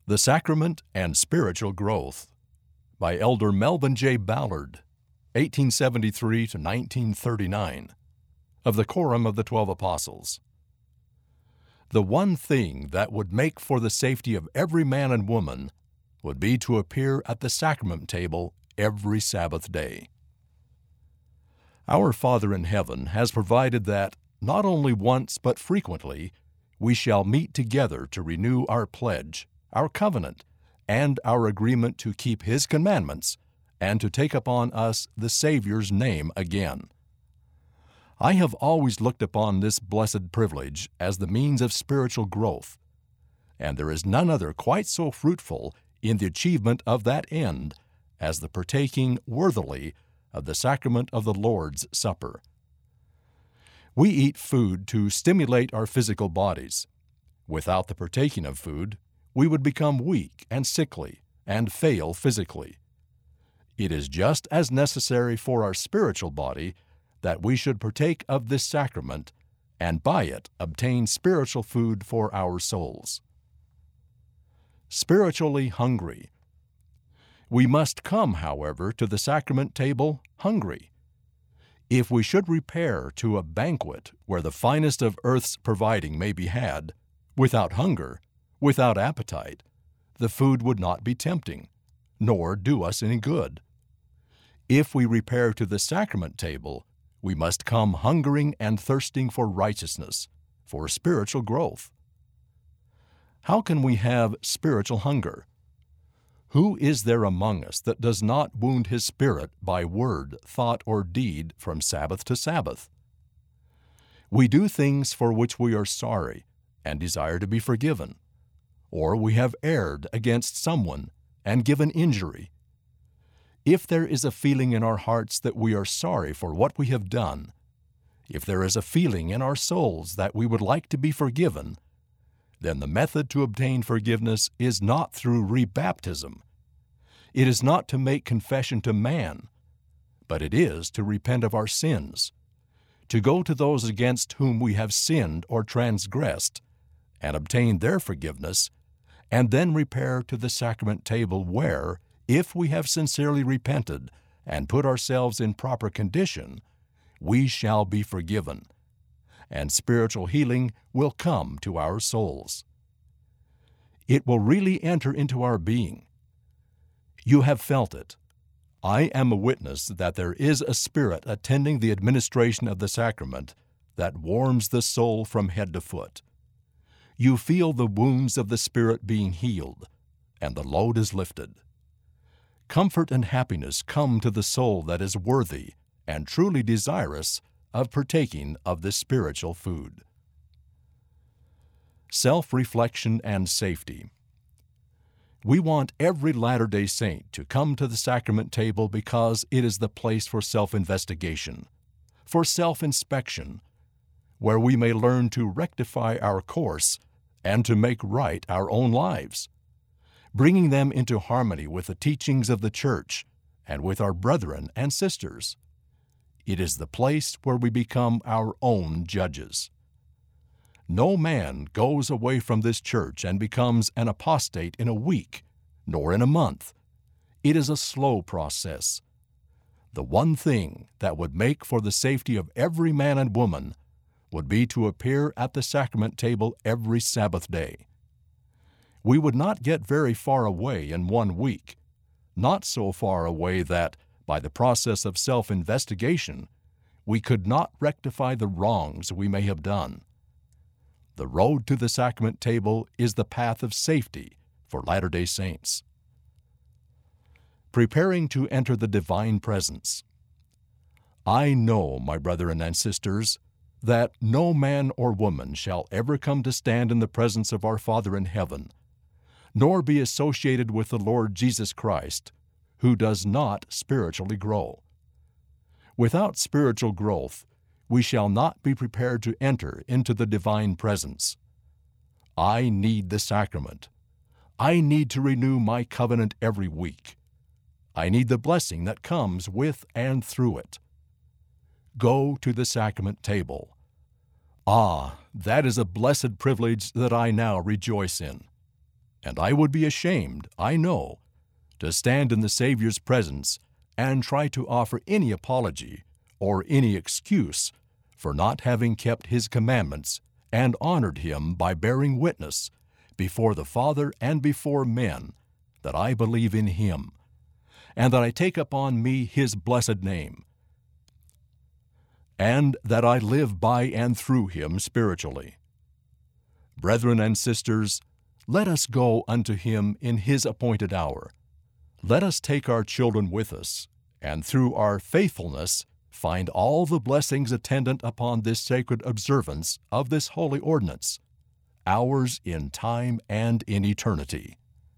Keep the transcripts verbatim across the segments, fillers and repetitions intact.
The Sacrament and Spiritual Growth by Elder Melvin J. Ballard, eighteen seventy-three to nineteen thirty-nine, of the Quorum of the Twelve Apostles. The one thing that would make for the safety of every man and woman would be to appear at the sacrament table every Sabbath day. Our Father in heaven has provided that, not only once but frequently, we shall meet together to renew our pledge, our covenant, and our agreement to keep His commandments and to take upon us the Savior's name again. I have always looked upon this blessed privilege as the means of spiritual growth, and there is none other quite so fruitful in the achievement of that end as the partaking worthily of the sacrament of the Lord's Supper. We eat food to stimulate our physical bodies. Without the partaking of food, we would become weak and sickly and fail physically. It is just as necessary for our spiritual body that we should partake of this sacrament and by it obtain spiritual food for our souls. Spiritually hungry. We must come, however, to the sacrament table hungry. If we should repair to a banquet where the finest of earth's providing may be had, without hunger, without appetite, the food would not be tempting, nor do us any good. If we repair to the sacrament table, we must come hungering and thirsting for righteousness, for spiritual growth. How can we have spiritual hunger? Who is there among us that does not wound his spirit by word, thought, or deed from Sabbath to Sabbath? We do things for which we are sorry and desire to be forgiven, or we have erred against someone and given injury. If there is a feeling in our hearts that we are sorry for what we have done, if there is a feeling in our souls that we would like to be forgiven, then the method to obtain forgiveness is not through rebaptism. It is not to make confession to man, but it is to repent of our sins, to go to those against whom we have sinned or transgressed, and obtain their forgiveness, and then repair to the sacrament table where, if we have sincerely repented and put ourselves in proper condition, we shall be forgiven, and spiritual healing will come to our souls. It will really enter into our being. You have felt it. I am a witness that there is a spirit attending the administration of the sacrament that warms the soul from head to foot. You feel the wounds of the Spirit being healed, and the load is lifted. Comfort and happiness come to the soul that is worthy and truly desirous of partaking of this spiritual food. Self-reflection and safety. We want every Latter-day Saint to come to the sacrament table because it is the place for self-investigation, for self-inspection, where we may learn to rectify our course and to make right our own lives, bringing them into harmony with the teachings of the Church and with our brethren and sisters. It is the place where we become our own judges. No man goes away from this church and becomes an apostate in a week, nor in a month. It is a slow process. The one thing that would make for the safety of every man and woman would be to appear at the sacrament table every Sabbath day. We would not get very far away in one week, not so far away that, by the process of self-investigation, we could not rectify the wrongs we may have done. The road to the sacrament table is the path of safety for Latter-day Saints. Preparing to enter the divine presence. I know, my brethren and sisters, that no man or woman shall ever come to stand in the presence of our Father in heaven, nor be associated with the Lord Jesus Christ, who does not spiritually grow. Without spiritual growth, we shall not be prepared to enter into the divine presence. I need the sacrament. I need to renew my covenant every week. I need the blessing that comes with and through it. Go to the sacrament table. Ah, that is a blessed privilege that I now rejoice in. and I would be ashamed, I know, to stand in the Savior's presence and try to offer any apology or any excuse for not having kept His commandments and honored Him by bearing witness before the Father and before men that I believe in Him, and that I take upon me His blessed name, and that I live by and through Him spiritually. Brethren and sisters, let us go unto Him in His appointed hour. Let us take our children with us, and through our faithfulness find all the blessings attendant upon this sacred observance of this holy ordinance, ours in time and in eternity.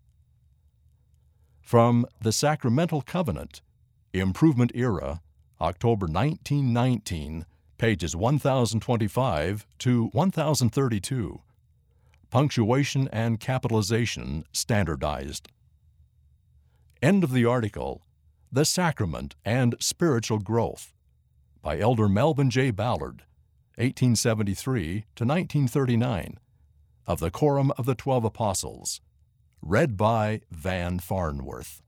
From The Sacramental Covenant, Improvement Era, October nineteen nineteen, pages one thousand twenty-five to one thousand thirty-two. Punctuation and capitalization standardized. End of the article, The Sacrament and Spiritual Growth, by Elder Melvin J. Ballard, eighteen seventy-three to nineteen thirty-nine, of the Quorum of the Twelve Apostles, read by Van Farnworth.